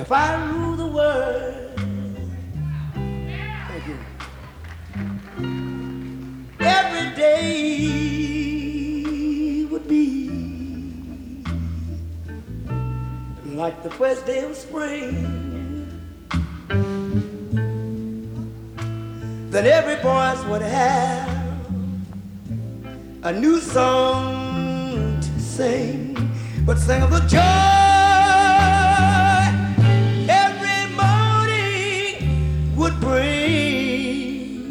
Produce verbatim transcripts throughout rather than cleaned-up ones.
If I rule the world, thank you, every day would be like the first day of spring. Then every voice would have a new song to sing, but sing of the joy every morning would bring.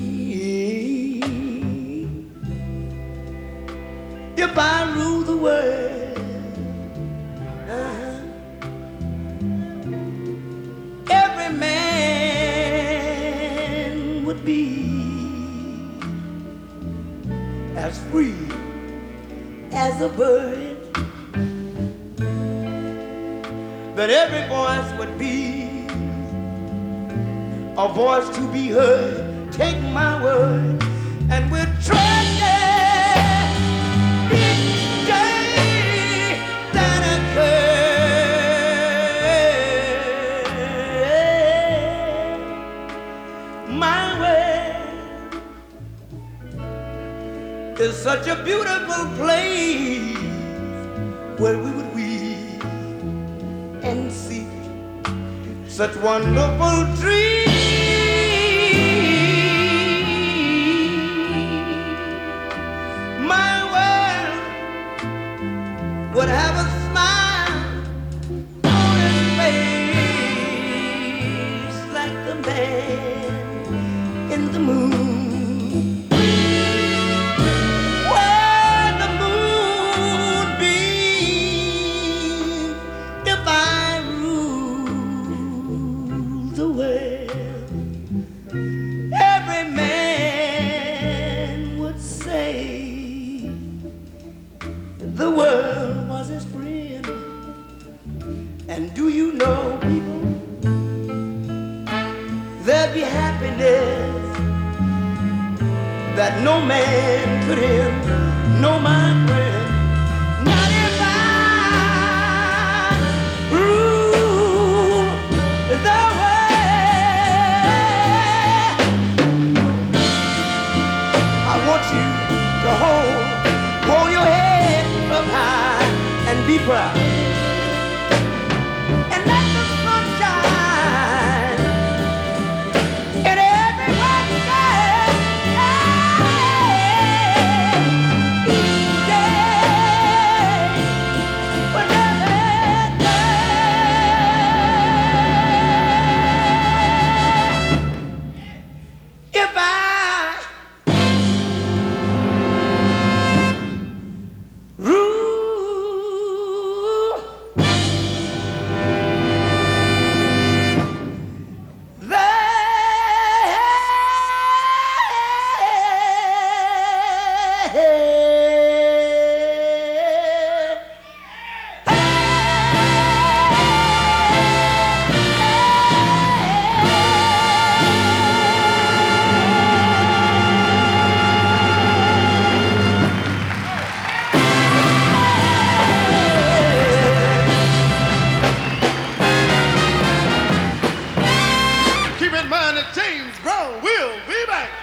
If I rule the world, uh-huh, every man would be as free as a bird. That every voice would be a voice to be heard. Take my word, and we're trusting each day that occurs. My way is such a beautiful place where we would weave and see such wonderful dreams. My world would have a smile on his face like the man in the moon. The world was his friend. And do you know, people, there'd be happiness that no man could end. No, my friend, not if I rule the world. I want you to hold, hold your head up high and be proud, and let the sun shine in everyone's day. Each day will never end. If I James Brown will be back.